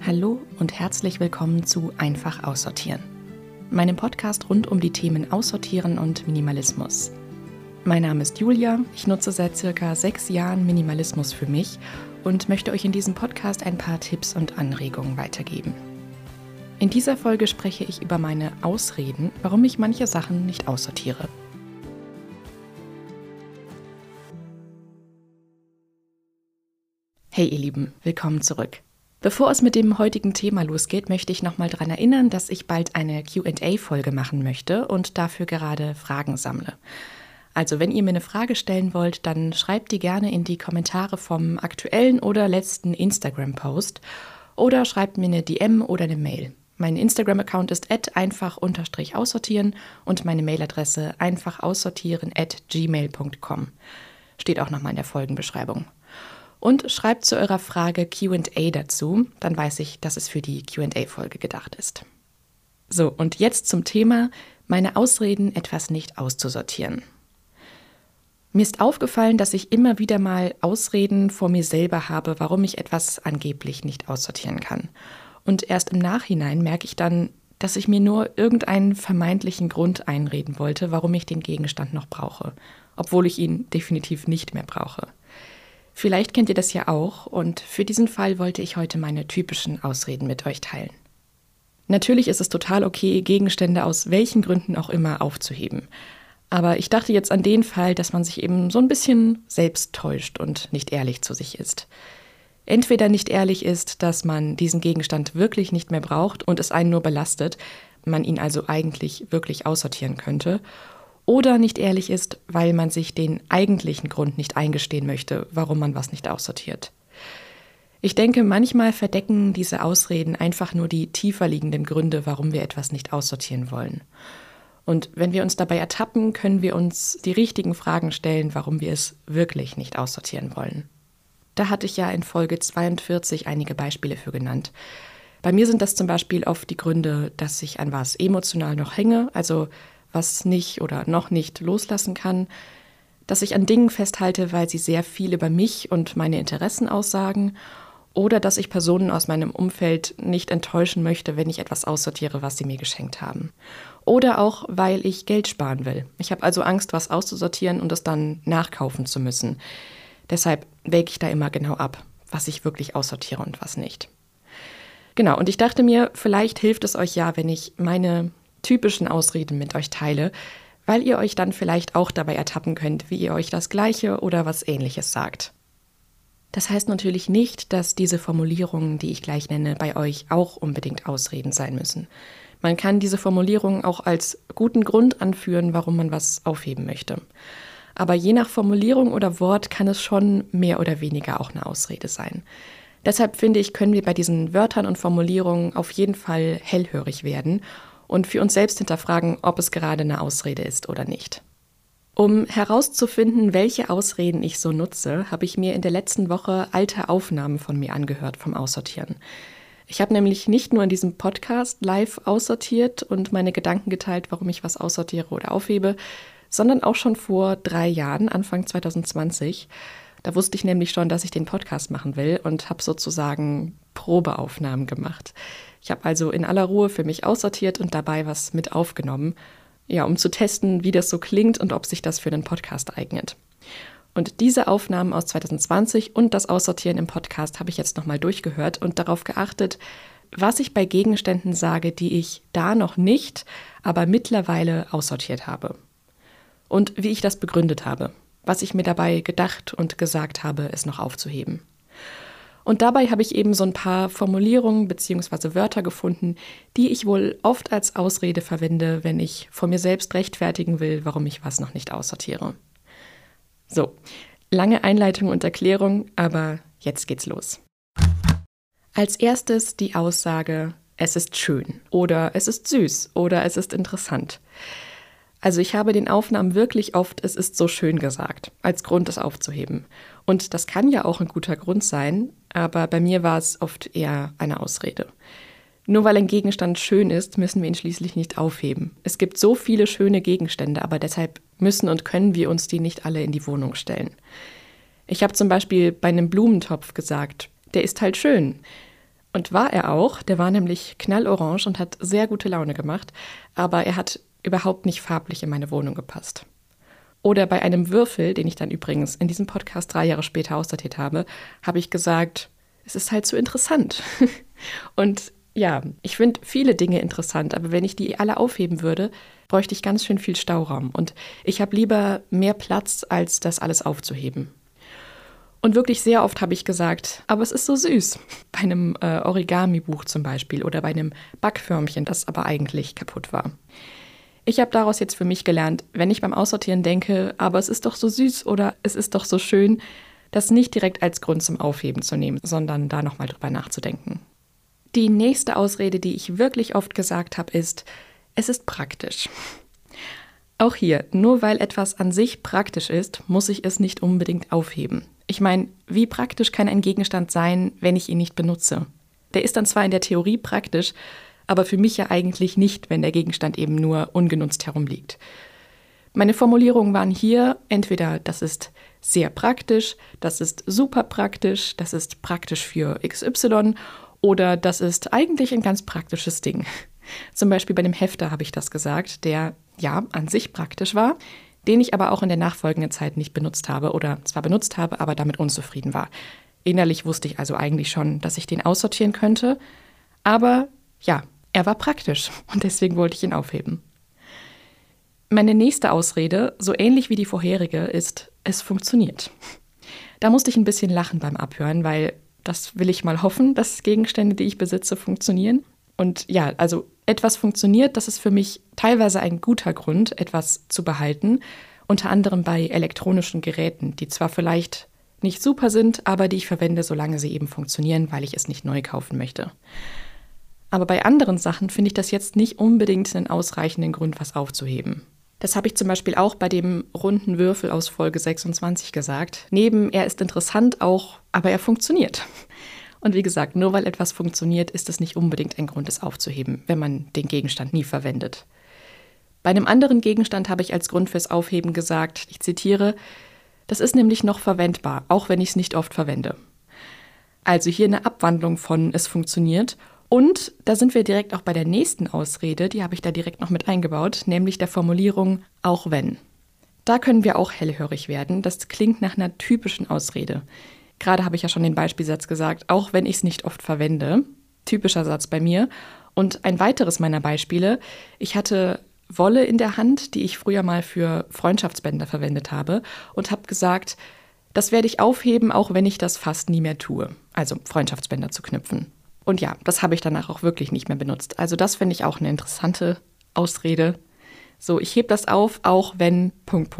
Hallo und herzlich willkommen zu Einfach aussortieren, meinem Podcast rund um die Themen Aussortieren und Minimalismus. Mein Name ist Julia, ich nutze seit circa 6 Jahren Minimalismus für mich und möchte euch in diesem Podcast ein paar Tipps und Anregungen weitergeben. In dieser Folge spreche ich über meine Ausreden, warum ich manche Sachen nicht aussortiere. Hey ihr Lieben, willkommen zurück. Bevor es mit dem heutigen Thema losgeht, möchte ich nochmal daran erinnern, dass ich bald eine Q&A-Folge machen möchte und dafür gerade Fragen sammle. Also wenn ihr mir eine Frage stellen wollt, dann schreibt die gerne in die Kommentare vom aktuellen oder letzten Instagram-Post oder schreibt mir eine DM oder eine Mail. Mein Instagram-Account ist @einfach_aussortieren und meine Mailadresse einfachaussortieren@gmail.com. Steht auch nochmal in der Folgenbeschreibung. Und schreibt zu eurer Frage Q&A dazu, dann weiß ich, dass es für die Q&A-Folge gedacht ist. So, und jetzt zum Thema, meine Ausreden, etwas nicht auszusortieren. Mir ist aufgefallen, dass ich immer wieder mal Ausreden vor mir selber habe, warum ich etwas angeblich nicht aussortieren kann. Und erst im Nachhinein merke ich dann, dass ich mir nur irgendeinen vermeintlichen Grund einreden wollte, warum ich den Gegenstand noch brauche, obwohl ich ihn definitiv nicht mehr brauche. Vielleicht kennt ihr das ja auch und für diesen Fall wollte ich heute meine typischen Ausreden mit euch teilen. Natürlich ist es total okay, Gegenstände aus welchen Gründen auch immer aufzuheben. Aber ich dachte jetzt an den Fall, dass man sich eben so ein bisschen selbst täuscht und nicht ehrlich zu sich ist. Entweder nicht ehrlich ist, dass man diesen Gegenstand wirklich nicht mehr braucht und es einen nur belastet, man ihn also eigentlich wirklich aussortieren könnte, oder nicht ehrlich ist, weil man sich den eigentlichen Grund nicht eingestehen möchte, warum man was nicht aussortiert. Ich denke, manchmal verdecken diese Ausreden einfach nur die tiefer liegenden Gründe, warum wir etwas nicht aussortieren wollen. Und wenn wir uns dabei ertappen, können wir uns die richtigen Fragen stellen, warum wir es wirklich nicht aussortieren wollen. Da hatte ich ja in Folge 42 einige Beispiele für genannt. Bei mir sind das zum Beispiel oft die Gründe, dass ich an was emotional noch hänge, also was nicht oder noch nicht loslassen kann, dass ich an Dingen festhalte, weil sie sehr viel über mich und meine Interessen aussagen, oder dass ich Personen aus meinem Umfeld nicht enttäuschen möchte, wenn ich etwas aussortiere, was sie mir geschenkt haben. Oder auch, weil ich Geld sparen will. Ich habe also Angst, was auszusortieren und es dann nachkaufen zu müssen. Deshalb wäge ich da immer genau ab, was ich wirklich aussortiere und was nicht. Genau, und ich dachte mir, vielleicht hilft es euch ja, wenn ich meine typischen Ausreden mit euch teile, weil ihr euch dann vielleicht auch dabei ertappen könnt, wie ihr euch das Gleiche oder was Ähnliches sagt. Das heißt natürlich nicht, dass diese Formulierungen, die ich gleich nenne, bei euch auch unbedingt Ausreden sein müssen. Man kann diese Formulierungen auch als guten Grund anführen, warum man was aufheben möchte. Aber je nach Formulierung oder Wort kann es schon mehr oder weniger auch eine Ausrede sein. Deshalb finde ich, können wir bei diesen Wörtern und Formulierungen auf jeden Fall hellhörig werden und für uns selbst hinterfragen, ob es gerade eine Ausrede ist oder nicht. Um herauszufinden, welche Ausreden ich so nutze, habe ich mir in der letzten Woche alte Aufnahmen von mir angehört vom Aussortieren. Ich habe nämlich nicht nur in diesem Podcast live aussortiert und meine Gedanken geteilt, warum ich was aussortiere oder aufhebe, sondern auch schon vor 3 Jahren, Anfang 2020. Da wusste ich nämlich schon, dass ich den Podcast machen will und habe sozusagen Probeaufnahmen gemacht. Ich habe also in aller Ruhe für mich aussortiert und dabei was mit aufgenommen, ja, um zu testen, wie das so klingt und ob sich das für einen Podcast eignet. Und diese Aufnahmen aus 2020 und das Aussortieren im Podcast habe ich jetzt nochmal durchgehört und darauf geachtet, was ich bei Gegenständen sage, die ich da noch nicht, aber mittlerweile aussortiert habe. Und wie ich das begründet habe, was ich mir dabei gedacht und gesagt habe, es noch aufzuheben. Und dabei habe ich eben so ein paar Formulierungen bzw. Wörter gefunden, die ich wohl oft als Ausrede verwende, wenn ich vor mir selbst rechtfertigen will, warum ich was noch nicht aussortiere. So, lange Einleitung und Erklärung, aber jetzt geht's los. Als erstes die Aussage, es ist schön oder es ist süß oder es ist interessant. Also ich habe den Aufnahmen wirklich oft, es ist so schön gesagt, als Grund, es aufzuheben. Und das kann ja auch ein guter Grund sein, aber bei mir war es oft eher eine Ausrede. Nur weil ein Gegenstand schön ist, müssen wir ihn schließlich nicht aufheben. Es gibt so viele schöne Gegenstände, aber deshalb müssen und können wir uns die nicht alle in die Wohnung stellen. Ich habe zum Beispiel bei einem Blumentopf gesagt, der ist halt schön. Und war er auch, der war nämlich knallorange und hat sehr gute Laune gemacht, aber er hat überhaupt nicht farblich in meine Wohnung gepasst. Oder bei einem Würfel, den ich dann übrigens in diesem Podcast 3 Jahre später aussortiert habe, habe ich gesagt, es ist halt so interessant. Und ja, ich finde viele Dinge interessant, aber wenn ich die alle aufheben würde, bräuchte ich ganz schön viel Stauraum. Und ich habe lieber mehr Platz, als das alles aufzuheben. Und wirklich sehr oft habe ich gesagt, aber es ist so süß. Bei einem Origami-Buch zum Beispiel oder bei einem Backförmchen, das aber eigentlich kaputt war. Ich habe daraus jetzt für mich gelernt, wenn ich beim Aussortieren denke, aber es ist doch so süß oder es ist doch so schön, das nicht direkt als Grund zum Aufheben zu nehmen, sondern da nochmal drüber nachzudenken. Die nächste Ausrede, die ich wirklich oft gesagt habe, ist, es ist praktisch. Auch hier, nur weil etwas an sich praktisch ist, muss ich es nicht unbedingt aufheben. Ich meine, wie praktisch kann ein Gegenstand sein, wenn ich ihn nicht benutze? Der ist dann zwar in der Theorie praktisch, aber für mich ja eigentlich nicht, wenn der Gegenstand eben nur ungenutzt herumliegt. Meine Formulierungen waren hier entweder, das ist sehr praktisch, das ist super praktisch, das ist praktisch für XY oder das ist eigentlich ein ganz praktisches Ding. Zum Beispiel bei dem Hefter habe ich das gesagt, der ja an sich praktisch war, den ich aber auch in der nachfolgenden Zeit nicht benutzt habe oder zwar benutzt habe, aber damit unzufrieden war. Innerlich wusste ich also eigentlich schon, dass ich den aussortieren könnte, aber ja, er war praktisch und deswegen wollte ich ihn aufheben. Meine nächste Ausrede, so ähnlich wie die vorherige, ist, es funktioniert. Da musste ich ein bisschen lachen beim Abhören, weil das will ich mal hoffen, dass Gegenstände, die ich besitze, funktionieren. Und ja, also etwas funktioniert, das ist für mich teilweise ein guter Grund, etwas zu behalten, unter anderem bei elektronischen Geräten, die zwar vielleicht nicht super sind, aber die ich verwende, solange sie eben funktionieren, weil ich es nicht neu kaufen möchte. Aber bei anderen Sachen finde ich das jetzt nicht unbedingt einen ausreichenden Grund, was aufzuheben. Das habe ich zum Beispiel auch bei dem runden Würfel aus Folge 26 gesagt. Neben er ist interessant auch, aber er funktioniert. Und wie gesagt, nur weil etwas funktioniert, ist es nicht unbedingt ein Grund, es aufzuheben, wenn man den Gegenstand nie verwendet. Bei einem anderen Gegenstand habe ich als Grund fürs Aufheben gesagt, ich zitiere, das ist nämlich noch verwendbar, auch wenn ich es nicht oft verwende. Also hier eine Abwandlung von es funktioniert. Und da sind wir direkt auch bei der nächsten Ausrede, die habe ich da direkt noch mit eingebaut, nämlich der Formulierung auch wenn. Da können wir auch hellhörig werden, das klingt nach einer typischen Ausrede. Gerade habe ich ja schon den Beispielsatz gesagt, auch wenn ich es nicht oft verwende. Typischer Satz bei mir. Und ein weiteres meiner Beispiele, ich hatte Wolle in der Hand, die ich früher mal für Freundschaftsbänder verwendet habe und habe gesagt, das werde ich aufheben, auch wenn ich das fast nie mehr tue. Also Freundschaftsbänder zu knüpfen. Und ja, das habe ich danach auch wirklich nicht mehr benutzt. Also das finde ich auch eine interessante Ausrede. So, ich hebe das auf, auch wenn...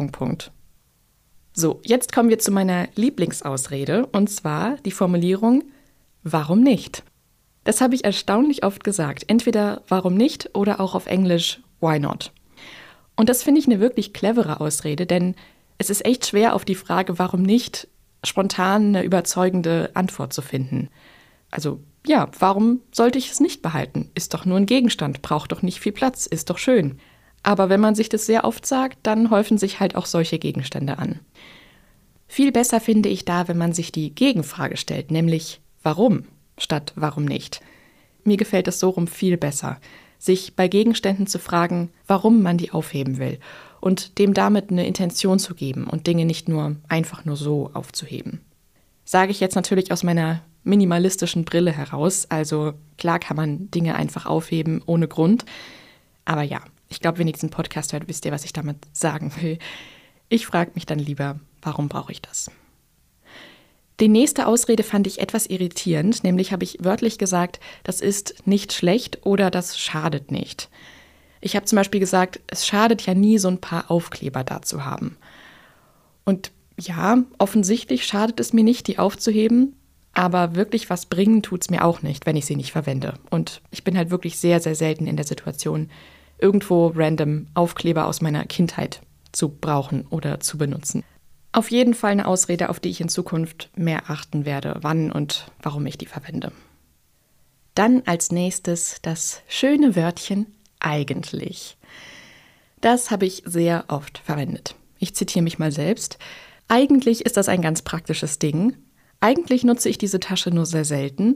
So, jetzt kommen wir zu meiner Lieblingsausrede, und zwar die Formulierung, warum nicht? Das habe ich erstaunlich oft gesagt. Entweder warum nicht oder auch auf Englisch why not? Und das finde ich eine wirklich clevere Ausrede, denn es ist echt schwer, auf die Frage warum nicht spontan eine überzeugende Antwort zu finden. Also ja, warum sollte ich es nicht behalten? Ist doch nur ein Gegenstand, braucht doch nicht viel Platz, ist doch schön. Aber wenn man sich das sehr oft sagt, dann häufen sich halt auch solche Gegenstände an. Viel besser finde ich da, wenn man sich die Gegenfrage stellt, nämlich warum statt warum nicht. Mir gefällt es so rum viel besser, sich bei Gegenständen zu fragen, warum man die aufheben will und dem damit eine Intention zu geben und Dinge nicht nur einfach nur so aufzuheben. Sage ich jetzt natürlich aus meiner minimalistischen Brille heraus, also klar kann man Dinge einfach aufheben ohne Grund, aber ja, ich glaube, wenn ihr diesen Podcast hört, wisst ihr, was ich damit sagen will. Ich frage mich dann lieber, warum brauche ich das? Die nächste Ausrede fand ich etwas irritierend, nämlich habe ich wörtlich gesagt, das ist nicht schlecht oder das schadet nicht. Ich habe zum Beispiel gesagt, es schadet ja nie, so ein paar Aufkleber da zu haben. Und ja, offensichtlich schadet es mir nicht, die aufzuheben, aber wirklich was bringen tut es mir auch nicht, wenn ich sie nicht verwende. Und ich bin halt wirklich sehr, sehr selten in der Situation, irgendwo random Aufkleber aus meiner Kindheit zu brauchen oder zu benutzen. Auf jeden Fall eine Ausrede, auf die ich in Zukunft mehr achten werde, wann und warum ich die verwende. Dann als nächstes das schöne Wörtchen eigentlich. Das habe ich sehr oft verwendet. Ich zitiere mich mal selbst. Eigentlich ist das ein ganz praktisches Ding. Eigentlich nutze ich diese Tasche nur sehr selten.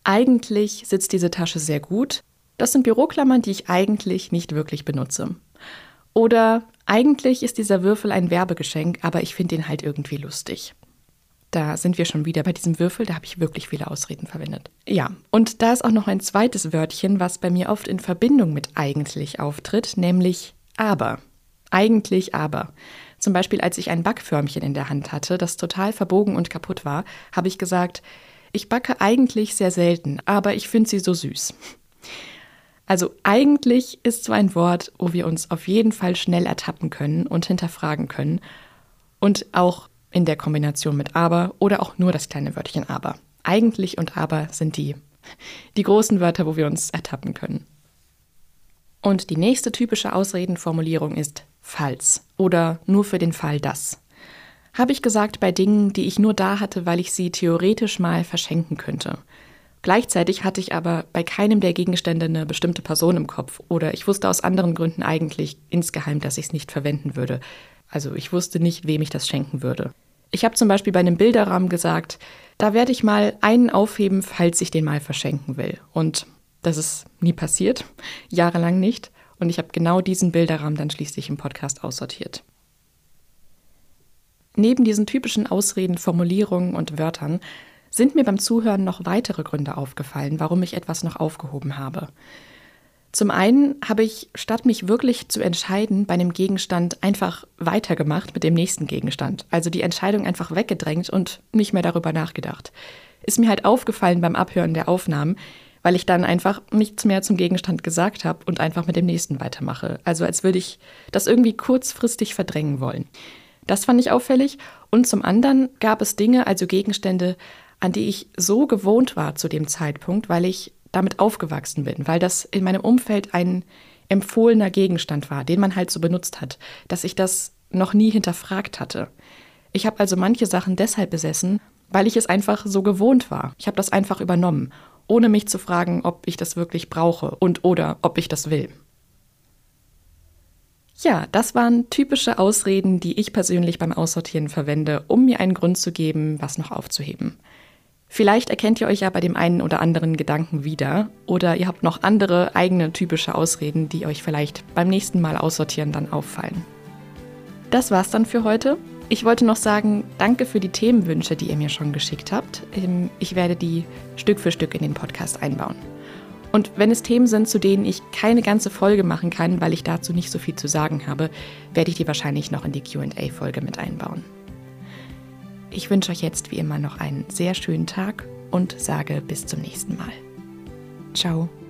Eigentlich sitzt diese Tasche sehr gut. Das sind Büroklammern, die ich eigentlich nicht wirklich benutze. Oder eigentlich ist dieser Würfel ein Werbegeschenk, aber ich finde ihn halt irgendwie lustig. Da sind wir schon wieder bei diesem Würfel, da habe ich wirklich viele Ausreden verwendet. Ja, und da ist auch noch ein zweites Wörtchen, was bei mir oft in Verbindung mit eigentlich auftritt, nämlich aber. Eigentlich aber. Zum Beispiel, als ich ein Backförmchen in der Hand hatte, das total verbogen und kaputt war, habe ich gesagt, ich backe eigentlich sehr selten, aber ich finde sie so süß. Also eigentlich ist so ein Wort, wo wir uns auf jeden Fall schnell ertappen können und hinterfragen können und auch in der Kombination mit aber oder auch nur das kleine Wörtchen aber. Eigentlich und aber sind die großen Wörter, wo wir uns ertappen können. Und die nächste typische Ausredenformulierung ist falls oder nur für den Fall dass. Habe ich gesagt bei Dingen, die ich nur da hatte, weil ich sie theoretisch mal verschenken könnte. Gleichzeitig hatte ich aber bei keinem der Gegenstände eine bestimmte Person im Kopf oder ich wusste aus anderen Gründen eigentlich insgeheim, dass ich es nicht verwenden würde. Also ich wusste nicht, wem ich das schenken würde. Ich habe zum Beispiel bei einem Bilderrahmen gesagt, da werde ich mal einen aufheben, falls ich den mal verschenken will. Und das ist nie passiert, jahrelang nicht. Und ich habe genau diesen Bilderrahmen dann schließlich im Podcast aussortiert. Neben diesen typischen Ausreden, Formulierungen und Wörtern sind mir beim Zuhören noch weitere Gründe aufgefallen, warum ich etwas noch aufgehoben habe. Zum einen habe ich, statt mich wirklich zu entscheiden, bei einem Gegenstand einfach weitergemacht mit dem nächsten Gegenstand. Also die Entscheidung einfach weggedrängt und nicht mehr darüber nachgedacht. Ist mir halt aufgefallen beim Abhören der Aufnahmen, weil ich dann einfach nichts mehr zum Gegenstand gesagt habe und einfach mit dem nächsten weitermache. Also als würde ich das irgendwie kurzfristig verdrängen wollen. Das fand ich auffällig. Und zum anderen gab es Dinge, also Gegenstände, an die ich so gewohnt war zu dem Zeitpunkt, weil ich damit aufgewachsen bin, weil das in meinem Umfeld ein empfohlener Gegenstand war, den man halt so benutzt hat, dass ich das noch nie hinterfragt hatte. Ich habe also manche Sachen deshalb besessen, weil ich es einfach so gewohnt war. Ich habe das einfach übernommen, ohne mich zu fragen, ob ich das wirklich brauche und oder ob ich das will. Ja, das waren typische Ausreden, die ich persönlich beim Aussortieren verwende, um mir einen Grund zu geben, was noch aufzuheben. Vielleicht erkennt ihr euch ja bei dem einen oder anderen Gedanken wieder oder ihr habt noch andere eigene typische Ausreden, die euch vielleicht beim nächsten Mal aussortieren dann auffallen. Das war's dann für heute. Ich wollte noch sagen, danke für die Themenwünsche, die ihr mir schon geschickt habt. Ich werde die Stück für Stück in den Podcast einbauen. Und wenn es Themen sind, zu denen ich keine ganze Folge machen kann, weil ich dazu nicht so viel zu sagen habe, werde ich die wahrscheinlich noch in die Q&A-Folge mit einbauen. Ich wünsche euch jetzt wie immer noch einen sehr schönen Tag und sage bis zum nächsten Mal. Ciao.